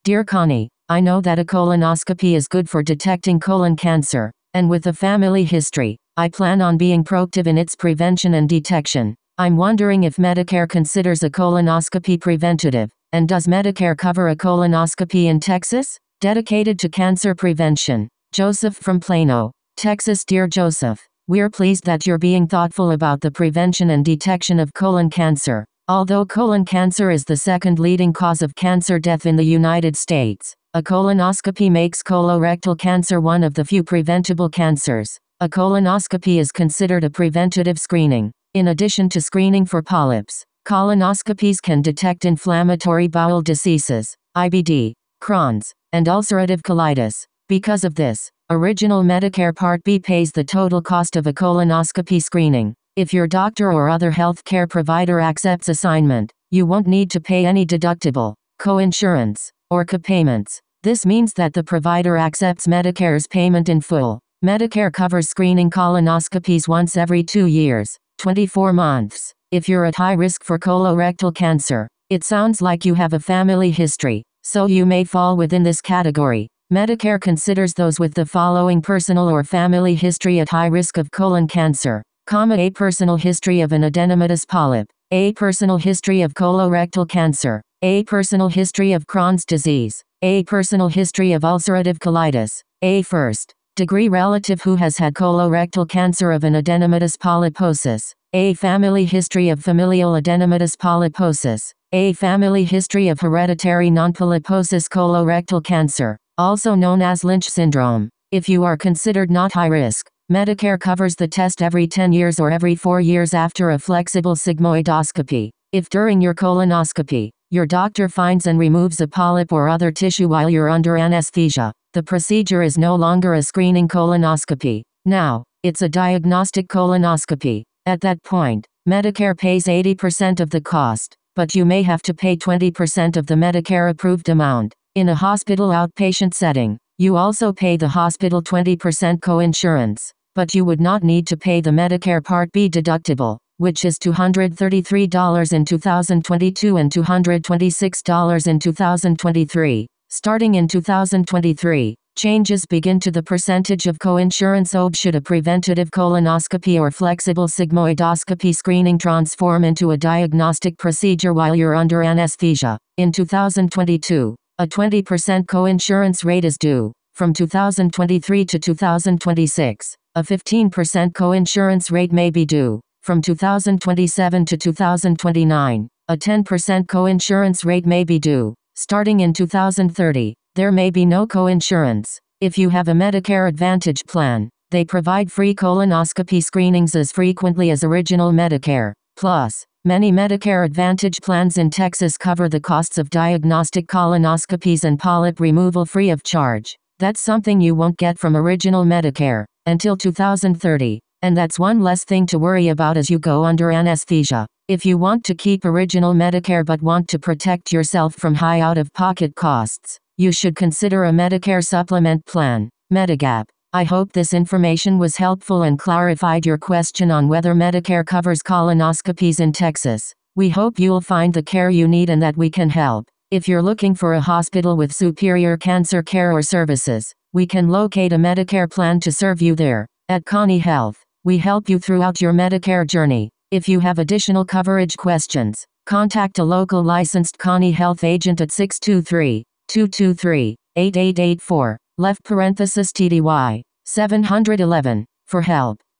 Dear Connie, I know that a colonoscopy is good for detecting colon cancer, and with a family history, I plan on being proactive in its prevention and detection. I'm wondering if Medicare considers a colonoscopy preventative, and does Medicare cover a colonoscopy in Texas? Dedicated to cancer prevention. Joseph from Plano, Texas. Dear Joseph, we're pleased that you're being thoughtful about the prevention and detection of colon cancer. Although colon cancer is the second leading cause of cancer death in the United States, a colonoscopy makes colorectal cancer one of the few preventable cancers. A colonoscopy is considered a preventative screening. In addition to screening for polyps, colonoscopies can detect inflammatory bowel diseases, IBD, Crohn's, and ulcerative colitis. Because of this, Original Medicare Part B pays the total cost of a colonoscopy screening. If your doctor or other health care provider accepts assignment, you won't need to pay any deductible, co-insurance, or copayments. This means that the provider accepts Medicare's payment in full. Medicare covers screening colonoscopies once every 2 years, 24 months. If you're at high risk for colorectal cancer, it sounds like you have a family history, so you may fall within this category. Medicare considers those with the following personal or family history at high risk of colon cancer. A personal history of an adenomatous polyp. A personal history of colorectal cancer. A personal history of Crohn's disease. A personal history of ulcerative colitis. A first degree relative who has had colorectal cancer of an adenomatous polyposis. A family history of familial adenomatous polyposis. A family history of hereditary non-polyposis colorectal cancer, also known as Lynch syndrome. If you are considered not high risk, Medicare covers the test every 10 years or every 4 years after a flexible sigmoidoscopy. If during your colonoscopy, your doctor finds and removes a polyp or other tissue while you're under anesthesia, the procedure is no longer a screening colonoscopy. Now, it's a diagnostic colonoscopy. At that point, Medicare pays 80% of the cost, but you may have to pay 20% of the Medicare-approved amount. In a hospital outpatient setting, you also pay the hospital 20% co-insurance. But you would not need to pay the Medicare Part B deductible, which is $233 in 2022 and $226 in 2023. Starting in 2023, changes begin to the percentage of co-insurance owed should a preventative colonoscopy or flexible sigmoidoscopy screening transform into a diagnostic procedure while you're under anesthesia. In 2022, a 20% co-insurance rate is due. From 2023 to 2026, a 15% co-insurance rate may be due. From 2027 to 2029, a 10% co-insurance rate may be due. Starting in 2030, there may be no co-insurance. If you have a Medicare Advantage plan, they provide free colonoscopy screenings as frequently as Original Medicare. Plus, many Medicare Advantage plans in Texas cover the costs of diagnostic colonoscopies and polyp removal free of charge. That's something you won't get from Original Medicare until 2030, and that's one less thing to worry about as you go under anesthesia. If you want to keep Original Medicare but want to protect yourself from high out-of-pocket costs, you should consider a Medicare supplement plan, Medigap. I hope this information was helpful and clarified your question on whether Medicare covers colonoscopies in Texas. We hope you'll find the care you need and that we can help. If you're looking for a hospital with superior cancer care or services, we can locate a Medicare plan to serve you there. At Connie Health, we help you throughout your Medicare journey. If you have additional coverage questions, contact a local licensed Connie Health agent at 623-223-8884, left parenthesis TDY, 711, for help.